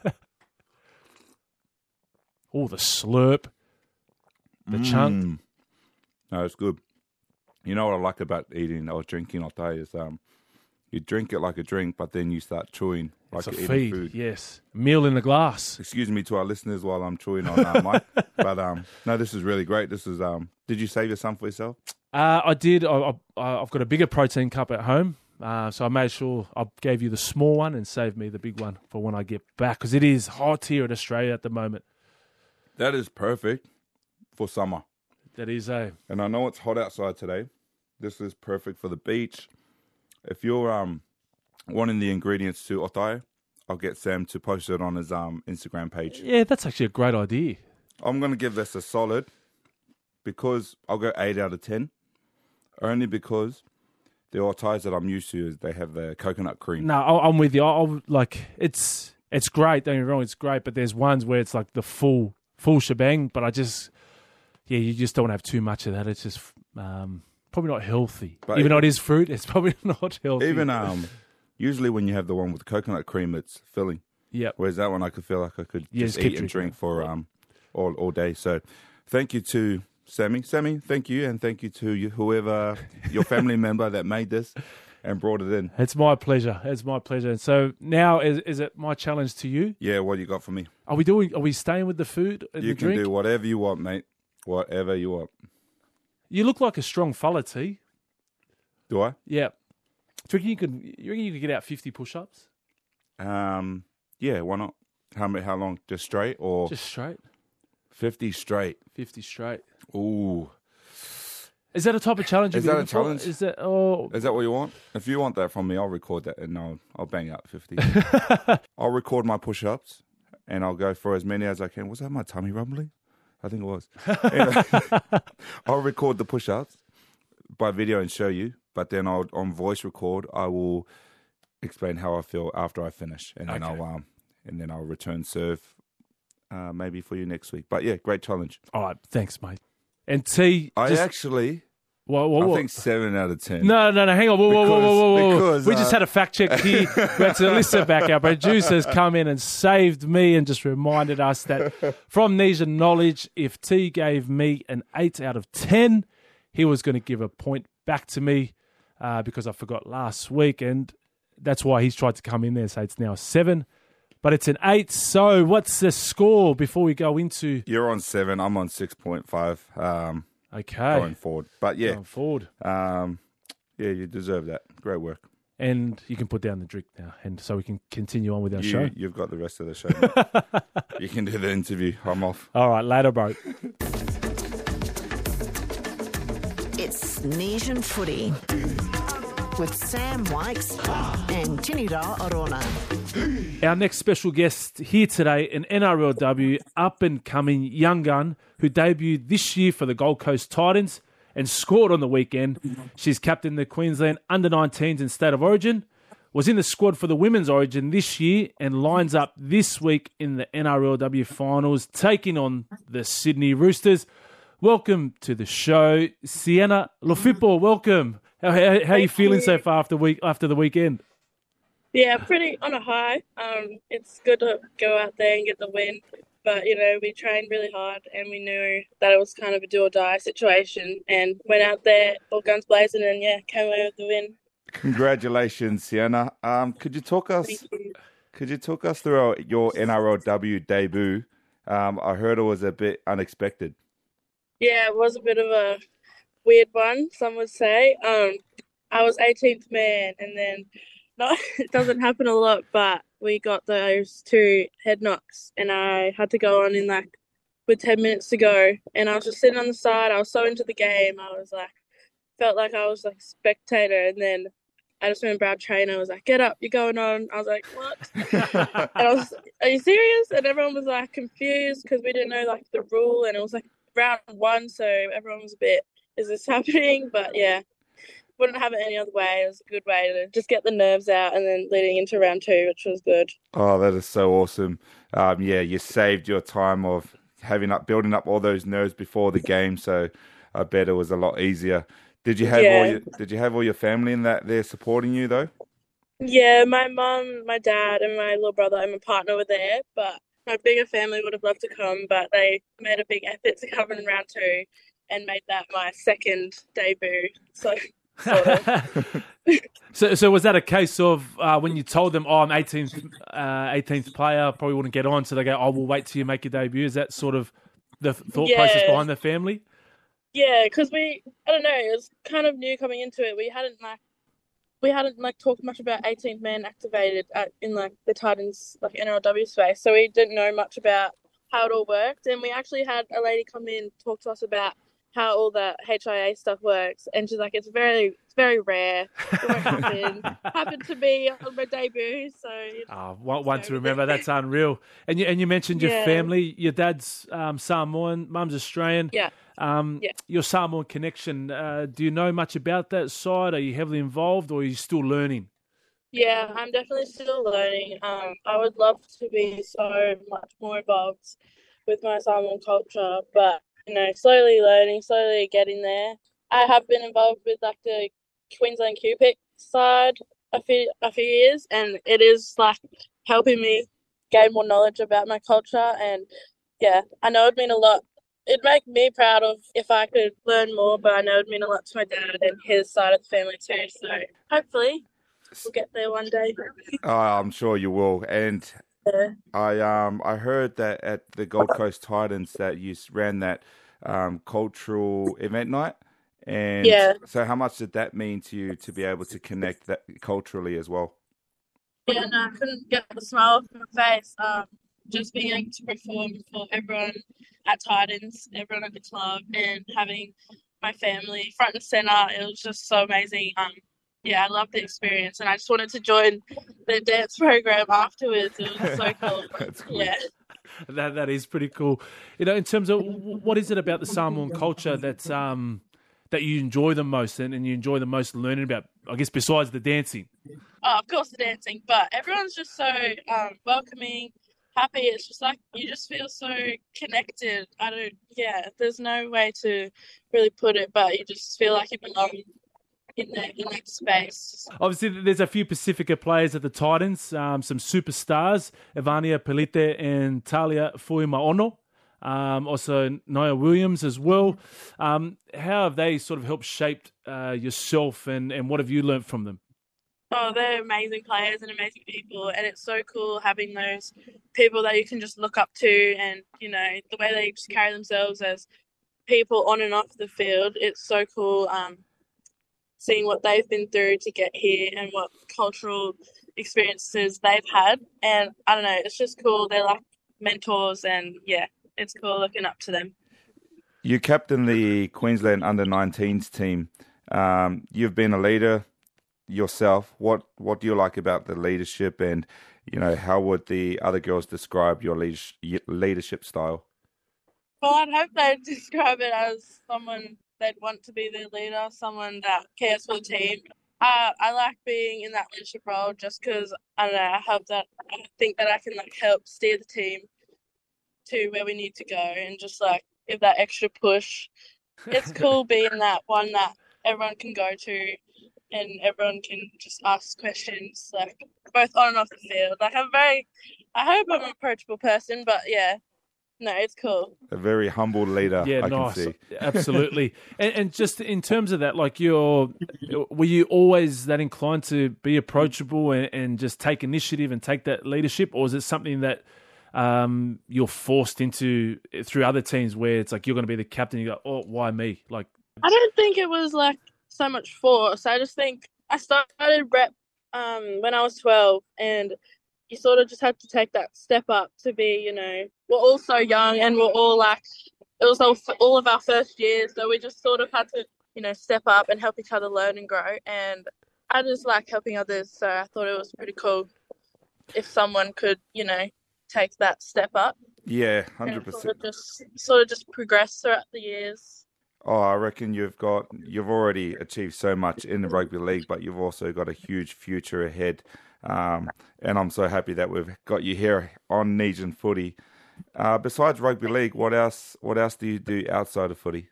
oh the slurp, the chunk. Mm. No, it's good. You know what I like about eating or drinking orte is um, you drink it like a drink, but then you start chewing like It's a you're eating feed, food. yes. Meal in the glass. Excuse me to our listeners while I'm chewing on uh, mic, but um, no, this is really great. This is um, did you save your some for yourself? Uh, I did. I, I, I've got a bigger protein cup at home, Uh, so I made sure I gave you the small one and saved me the big one for when I get back, because it is hot here in Australia at the moment. That is perfect for summer. That is a... And I know it's hot outside today. This is perfect for the beach. If you're um wanting the ingredients to otai, I'll get Sam to post it on his um Instagram page. Yeah, that's actually a great idea. I'm going to give this a solid because I'll go eight out of ten. Only because the otais that I'm used to is they have the coconut cream. No, I- I'm with you. I'll, like, it's it's great. Don't get me wrong, it's great. But there's ones where it's like the full full shebang. But I just, yeah, you just don't want to have too much of that. It's just um, probably not healthy. But even even- though it is fruit, it's probably not healthy. Even um, usually when you have the one with coconut cream, it's filling. Yep. Whereas that one, I could feel like I could Yeah, just just keep eat and drinking. drink for um all all day. So, thank you to Sammy. Sammy, thank you, and thank you to you, whoever your family member that made this and brought it in. It's my pleasure. It's my pleasure. And so now, is is it my challenge to you? Yeah, what you got for me? Are we doing? Are we staying with the food and You the can drink? do whatever you want, mate. Whatever you want. You look like a strong fella, T. Do I? Yeah. Do you reckon you could? You reckon you could get out fifty push-ups? Um, yeah, why not? How many? How long? Just straight or Just straight, fifty straight? fifty straight. Ooh, Is that a type of challenge? Is you're that a looking for? challenge? Is that? Oh, is that what you want? If you want that from me, I'll record that and I'll I'll bang out fifty. I'll record my push-ups and I'll go for as many as I can. Was that my tummy rumbling? I think it was. Anyway, I'll record the push-ups by video and show you, but then I'll on voice record. I will explain how I feel after I finish, and then Okay. I'll um and then I'll return serve uh, maybe for you next week. But yeah, great challenge. all right. Thanks, mate. And T, I just, actually what, what, I what? think seven out of ten. No, no, no. Hang on. Whoa, whoa, whoa, whoa, whoa, whoa. Because- we just because, had a fact check here. We had to listen back. Our producer's come in and saved me and just reminded us that from Nesian knowledge, if T gave me an eight out of ten, he was going to give a point back to me uh, because I forgot last week. And that's why he's tried to come in there. So it's now a seven, but it's an eight. So what's the score before we go into? You're on seven. I'm on six point five. Um, Okay. going forward. But yeah, Going forward. um, yeah, you deserve that. Great work. And you can put down the drink now, and so we can continue on with our show. You, you've got the rest of the show. mate. You can do the interview. I'm off. All right, later, bro. It's Nesian Footy with Sam Wykes and Tinira Orona. Our next special guest here today, an N R L W up-and-coming young gun who debuted this year for the Gold Coast Titans and scored on the weekend. She's captained the Queensland under nineteens in State of Origin, was in the squad for the Women's Origin this year and lines up this week in the N R L W finals, taking on the Sydney Roosters. Welcome to the show, Sienna Lofipo. Welcome. How, how, how are you feeling so far after week after the weekend? Yeah, pretty on a high. Um, it's good to go out there and get the win. But, you know, we trained really hard and we knew that it was kind of a do or die situation and went out there all guns blazing and, yeah, came away with the win. Congratulations, Sienna. Um, could you talk us? Thank you. Could you talk us through our, your N R L W debut? Um, I heard it was a bit unexpected. Yeah, it was a bit of a weird one, some would say. Um, I was eighteenth man and then, no, it doesn't happen a lot, but we got those two head knocks and I had to go on in like with ten minutes to go and I was just sitting on the side. I was so into the game. I was like, felt like I was like a spectator and then I just remember our trainer was like, get up, you're going on. I was like, what? And I was, are you serious? And everyone was like confused because we didn't know like the rule and it was like round one. So everyone was a bit, is this happening? But yeah, wouldn't have it any other way. It was a good way to just get the nerves out and then leading into round two, which was good. Oh, that is so awesome. Um, yeah, you saved your time of having up, building up all those nerves before the game. So I bet it was a lot easier. Did you have Yeah. all your, did you have all your family in that there supporting you though? Yeah, my mum, my dad, and my little brother and my partner were there, but my bigger family would have loved to come, but they made a big effort to come in round two and made that my second debut. So, sort of. So, so was that a case of uh, when you told them, "Oh, I'm eighteenth, uh, eighteenth player, probably wouldn't get on," so they go, "Oh, we'll wait till you make your debut." Is that sort of the thought Yeah. process behind the family? Yeah, because we, I don't know, it was kind of new coming into it. We hadn't like, we hadn't like talked much about eighteenth man activated at, in like the Titans like N R L W space, so we didn't know much about how it all worked. And we actually had a lady come in talk to us about how all the H I A stuff works, and she's like, it's very, it's very rare. It won't happen. Happened to me on my debut, so. Oh, one, one to remember. That's unreal. And you and you mentioned your Yeah. family. Your dad's um, Samoan, mum's Australian. Yeah. Um, Yeah. Your Samoan connection. Uh, do you know much about that side? Are you heavily involved, or are you still learning? Yeah, I'm definitely still learning. Um, I would love to be so much more involved with my Samoan culture, but you know, slowly learning, slowly getting there. I have been involved with like the Queensland Q P I C side a few a few years, and it is like helping me gain more knowledge about my culture. And yeah, I know it'd mean a lot. It'd make me proud of if I could learn more, but I know it'd mean a lot to my dad and his side of the family too. So hopefully we'll get there one day. Oh, I'm sure you will. And Yeah. I um I heard that at the Gold Coast Titans that you ran that um, cultural event night. And Yeah. so how much did that mean to you to be able to connect that culturally as well? Yeah, no, I couldn't get the smile off my face. Um, just being able to perform for everyone at Titans, everyone at the club, and having my family front and center, it was just so amazing. Um, yeah, I loved the experience, and I just wanted to join the dance program afterwards. It was so cool. That's cool. Yeah. That that is pretty cool. You know, in terms of w- what is it about the Samoan culture that's um that you enjoy the most and, and you enjoy the most learning about? I guess besides the dancing. Oh, of course, the dancing, but everyone's just so um, welcoming, happy. It's just like you just feel so connected. I don't, yeah, there's no way to really put it, but you just feel like you belong in that in that space. Obviously, there's a few Pacifica players at the Titans, um, some superstars, Ivania Pelite and Talia Fuimaono. Um, also, Nia Williams as well. Um, how have they sort of helped shape uh, yourself, and, and what have you learned from them? Oh, they're amazing players and amazing people, and it's so cool having those people that you can just look up to, and you know the way they just carry themselves as people on and off the field. It's so cool. Um, seeing what they've been through to get here and what cultural experiences they've had, and I don't know, it's just cool. They're like mentors, and yeah, it's cool looking up to them. You captain the Queensland under nineteens team. Um, you've been a leader yourself. What what do you like about the leadership, and you know how would the other girls describe your leadership style? Well, I'd hope they'd describe it as someone they'd want to be their leader, someone that cares for the team. Uh, I like being in that leadership role just because I don't know. I hope that I think that I can like help steer the team to where we need to go, and just like give that extra push. It's cool being that one that everyone can go to, and everyone can just ask questions, like both on and off the field. Like I'm very, I hope I'm an approachable person, but yeah, no, it's cool. A very humble leader. Yeah, I nice. can see. Absolutely. And, and just in terms of that, like you're, were you always that inclined to be approachable and, and just take initiative and take that leadership, or is it something that um, you're forced into through other teams where it's like you're going to be the captain? You go, oh, why me? Like, I don't think it was like so much force. I just think I started rep um, when I was twelve, and you sort of just had to take that step up to be, you know, we're all so young, and we're all like, it was all, all of our first year, so we just sort of had to, you know, step up and help each other learn and grow. And I just like helping others, so I thought it was pretty cool if someone could, you know, take that step up. Yeah, one hundred and percent. sort of just sort of just progress throughout the years. Oh, I reckon you've got you've already achieved so much in the rugby league, but you've also got a huge future ahead. Um, and I'm so happy that we've got you here on Nesian Footy. Uh, besides rugby league, what else? What else do you do outside of footy?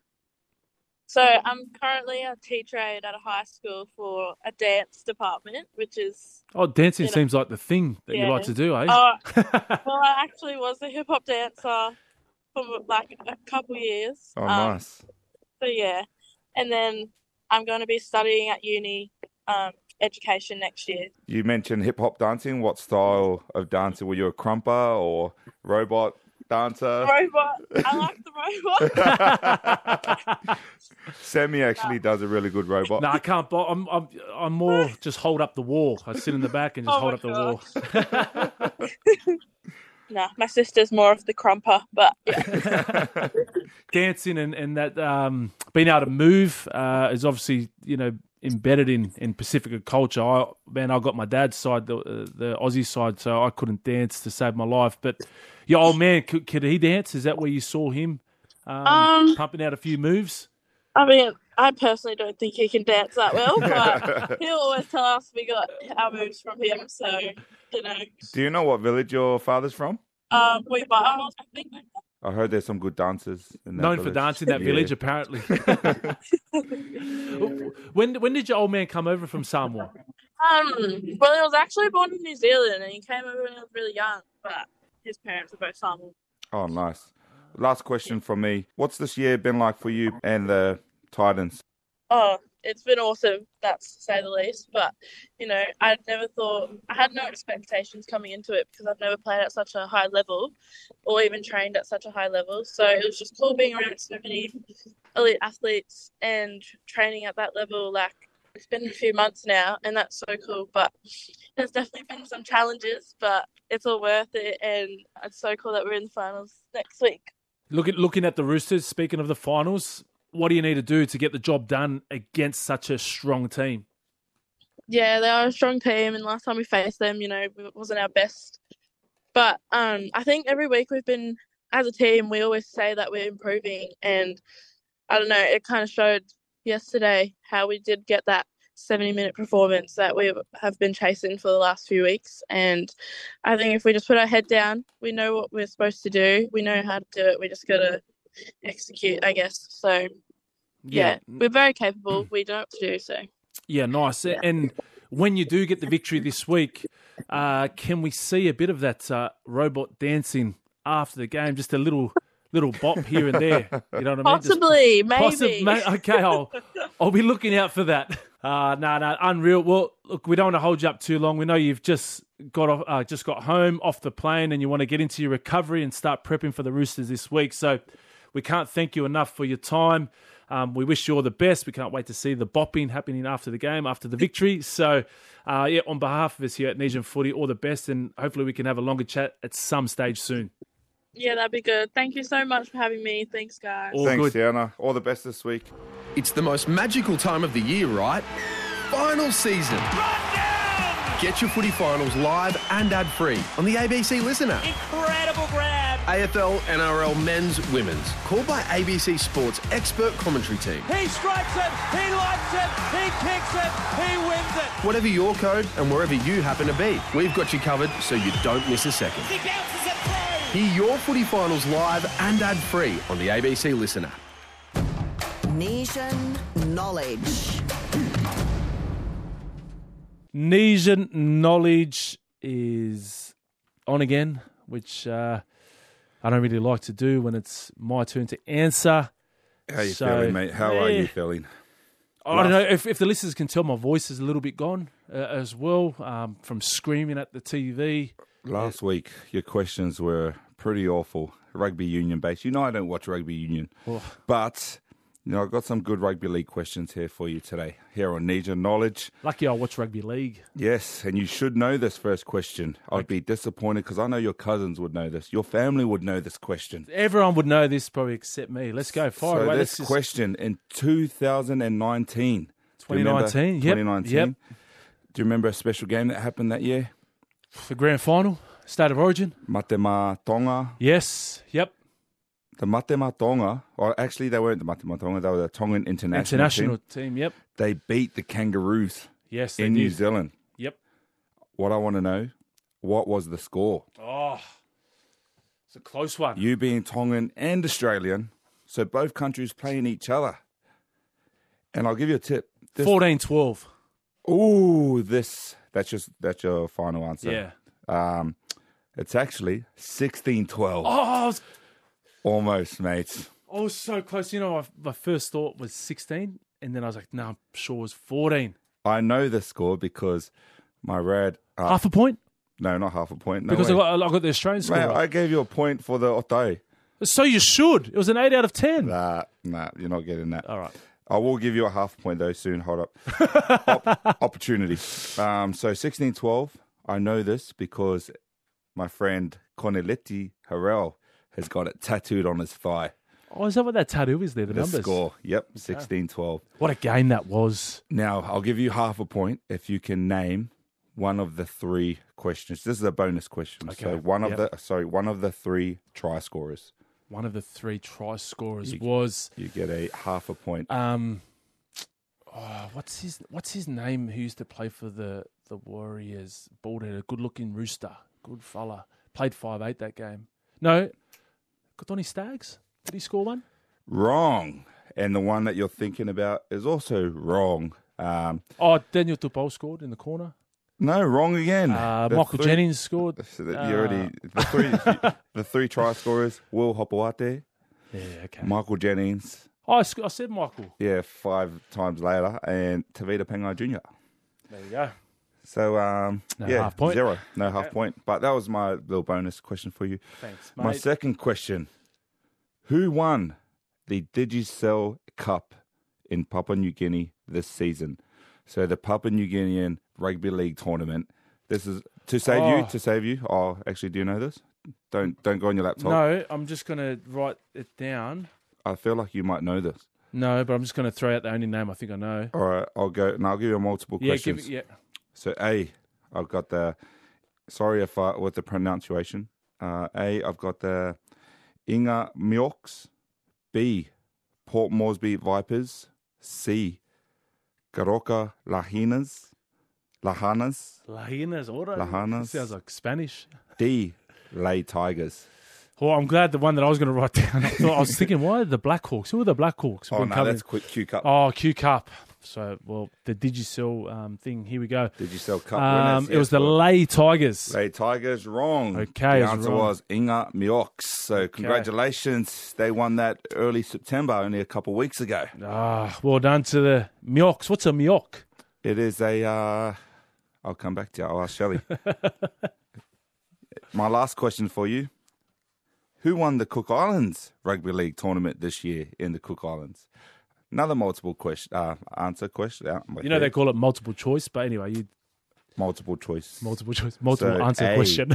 So I'm currently a teacher aide at a high school for a dance department, which is oh, dancing you know, seems like the thing that yeah. you like to do, eh? Oh, well, I actually was a hip hop dancer for like a couple years. Oh, um, nice. So yeah, and then I'm going to be studying at uni um, education next year. You mentioned hip hop dancing. What style of dancing? Were you a krumper or robot dancer. Robot. I like the robot. Sammy actually does a really good robot. No, I can't. bo- I'm, I'm, I'm more just hold up the wall. I sit in the back and just Oh hold my up the wall. Nah, my sister's more of the crumper, but yeah. Dancing and, and that um, being able to move uh, is obviously, you know, embedded in, in Pacifica culture. I, man, I got my dad's side, the, uh, the Aussie side, so I couldn't dance to save my life. But your old man, could, could he dance? Is that where you saw him um, Um, pumping out a few moves? I mean, I personally don't think he can dance that well, but he'll always tell us we got our moves from him, so, you know. Do you know what village your father's from? Um, we, but I think I heard there's some good dancers in that Known village. for dancing that Yeah. village, apparently. when when did your old man come over from Samoa? Um, well, he was actually born in New Zealand, and he came over when he was really young, but his parents are both Samoan. Oh, nice. Last question from me. What's this year been like for you and the Titans? Oh, it's been awesome, that's to say the least. But, you know, I never thought, I had no expectations coming into it because I've never played at such a high level or even trained at such a high level. So it was just cool being around so many elite athletes and training at that level. Like, it's been a few months now, and that's so cool. But there's definitely been some challenges, but it's all worth it. And it's so cool that we're in the finals next week. Look at, looking at the Roosters, speaking of the finals, what do you need to do to get the job done against such a strong team? Yeah, they are a strong team, and last time we faced them, you know, it wasn't our best. But um, I think every week we've been, as a team, we always say that we're improving, and I don't know, it kind of showed yesterday how we did get that seventy-minute performance that we have been chasing for the last few weeks. And I think if we just put our head down, we know what we're supposed to do. We know how to do it. We just got to execute, I guess. So, yeah, we're very capable. We know what to do, so. Yeah, nice. Yeah. And when you do get the victory this week, uh, can we see a bit of that uh, robot dancing after the game? Just a little little bop here and there. You know what I mean? Possibly, Just, maybe. Possi- may- okay, I'll, I'll be looking out for that. Uh, no, no, unreal. Well, look, we don't want to hold you up too long. We know you've just got off, uh, just got home off the plane and you want to get into your recovery and start prepping for the Roosters this week. So we can't thank you enough for your time. Um, we wish you all the best. We can't wait to see the bopping happening after the game, after the victory. So, uh, yeah, on behalf of us here at Nesian Footy, all the best, and hopefully we can have a longer chat at some stage soon. Yeah, that'd be good. Thank you so much for having me. Thanks, guys. All Thanks, good. Tiana. All the best this week. It's the most magical time of the year, right? Final season. Get your footy finals live and ad-free on the A B C Listen app. Incredible grab. A F L, N R L, men's, women's. Called by A B C Sports expert commentary team. He strikes it. He likes it. He kicks it. He wins it. Whatever your code and wherever you happen to be, we've got you covered so you don't miss a second. He bounces it through. Hear your footy finals live and ad-free on the A B C Listen app. Nesian Knowledge. Nesian Knowledge is on again, which uh, I don't really like to do when it's my turn to answer. How you So, feeling, mate? How are yeah. you feeling? I don't know if, if the listeners can tell my voice is a little bit gone uh, as well um, from screaming at the T V. Last week, your questions were pretty awful, rugby union based. You know I don't watch rugby union, Oh. but you know I've got some good rugby league questions here for you today, here on Nesian Knowledge. Lucky I watch rugby league. Yes, and you should know this first question. I'd be disappointed because I know your cousins would know this. Your family would know this question. Everyone would know this probably except me. Let's go. Fire so away. this Let's just... question in two thousand nineteen. twenty nineteen, yep, twenty nineteen. yep. Do you remember a special game that happened that year? The grand final, State of Origin. Matema Tonga. Yes, yep. The Matema Tonga, or actually they weren't the Matema Tonga, they were the Tongan international, International team. team, yep. They beat the Kangaroos Yes, they in did. New Zealand. Yep. What I want to know, what was the score? Oh, it's a close one. You being Tongan and Australian, so both countries playing each other. And I'll give you a tip. This, fourteen twelve. Ooh, this, that's just, that's your final answer. Yeah. Um, it's actually sixteen twelve. Oh, I was, Almost, mates. I was so close. You know, I, my first thought was sixteen, and then I was like, no, I'm sure it was fourteen. I know the score because my rad... Uh, Half a point? No, not half a point. No because I way. got, I got the Australian score. Mate, right. I gave you a point for the Otai. So you should. It was an eight out of ten. Nah, nah, you're not getting that. All right. I will give you a half point though soon. Hold up. Op- opportunity. Um, so sixteen twelve, I know this because my friend Corneletti Harrell has got it tattooed on his thigh. Oh, is that what that tattoo is there, the, The numbers? score. Yep, sixteen twelve. What a game that was. Now, I'll give you half a point if you can name one of the three questions. This is a bonus question. Okay, So one of yep. the sorry, one of the three try scorers. One of the three try scorers You- was... You get a half a point. Um, oh, what's his What's his name who used to play for the, the Warriors? Bald-headed, good-looking rooster. Good fella. Played five eight that game. No, Donny Staggs? Did he score one? Wrong. And the one that you're thinking about is also wrong. Um, Oh, Daniel Tupou scored in the corner. no, wrong again. Uh, The Michael three- Jennings scored. So that Uh, you already the three the three try scorers: Will Hopoate, Yeah, okay. Michael Jennings, Oh, I, sc- I said Michael. yeah, five times later, and Tavita Pengai Junior There you go. So, um, No yeah, half point. zero, no half Okay. point. But that was my little bonus question for you. Thanks, My mate. second question: who won the Digicel Cup in Papua New Guinea this season? So the Papua New Guinean Rugby League tournament. This is to save Oh. you. To save you. Oh, actually, do you know this? Don't don't go on your laptop. No, I'm just going to write it down. I feel like you might know this. No, but I'm just going to throw out the only name I think I know. All right, I'll go and I'll give you multiple Yeah, questions. give it, yeah. So A, I've got the. Sorry if I with the pronunciation. Uh, A, I've got the Inga Mioks. B, Port Moresby Vipers. C, Garoka Lahinas. Lahanas. Lahinas, Ora. Lahanas. Sounds like Spanish. D, Lay Tigers. Well, I'm glad the one that I was going to write down. I, thought, I was thinking, why are the Blackhawks? Who are the Blackhawks? Oh Been no, covering- that's quick Q Cup. Oh, Q Cup. So, well, the Digicel um, thing. Here we go. Digicel Cup Um, winners. it was Yes, the well, Lay Tigers. Lay Tigers, wrong. Okay, the it's answer wrong. was Inga Mioks. So congratulations, they won that early September, only a couple of weeks ago. Ah, well done to the Mioks. What's a Miok? It is a. Uh, I'll come back to you. I'll ask Shelley. My last question for you: who won the Cook Islands Rugby League tournament this year in the Cook Islands? Another multiple question uh, answer question. Uh, You know they call it multiple choice, but anyway, you multiple choice. multiple choice, multiple So, answer A. question.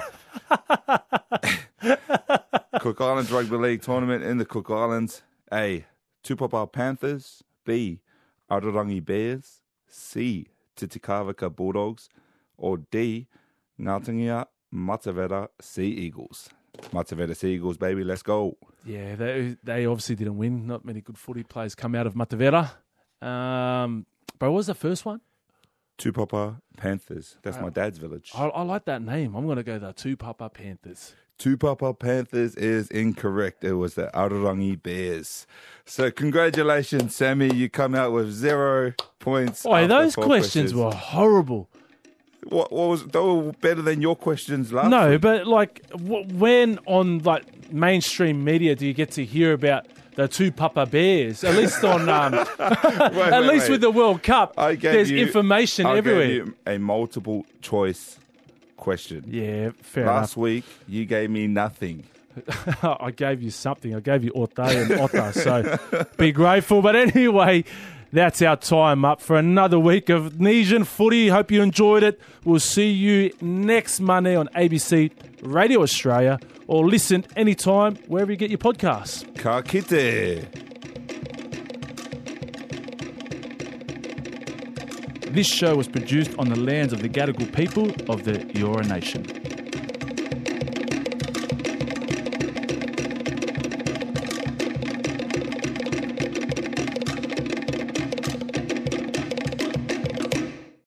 Cook Islands Rugby League tournament in the Cook Islands. A. Tupapa Panthers. B. Ararangi Bears. C. Titikavika Bulldogs. Or D. Ngatangia Mataveta Sea Eagles. Mataveta Sea Eagles, baby, let's go. Yeah, they they obviously didn't win. Not many good footy players come out of Mataveta. Um, but what was the first one? Tupapa Panthers. That's Uh, my dad's village. I, I like that name. I'm going to go the Tupapa Panthers. Tupapa Panthers is incorrect. It was the Ararangi Bears. So congratulations, Sammy. You come out with zero points. Oh, after those four questions were horrible. What, what was they were better than your questions last No, week? but like, w- when on like mainstream media do you get to hear about the two Papa Bears? At least on, um, Wait, at wait, least wait. with the World Cup, I gave there's you- information I everywhere. gave you a multiple choice question. Yeah, fair Last week, you gave me nothing. enough. I gave you something. I gave you Ote and Otta, so be grateful. But anyway, that's our time up for another week of Nesian Footy. Hope you enjoyed it. We'll see you next Monday on A B C Radio Australia, or listen anytime wherever you get your podcasts. Ka kite. This show was produced on the lands of the Gadigal people of the Eora Nation.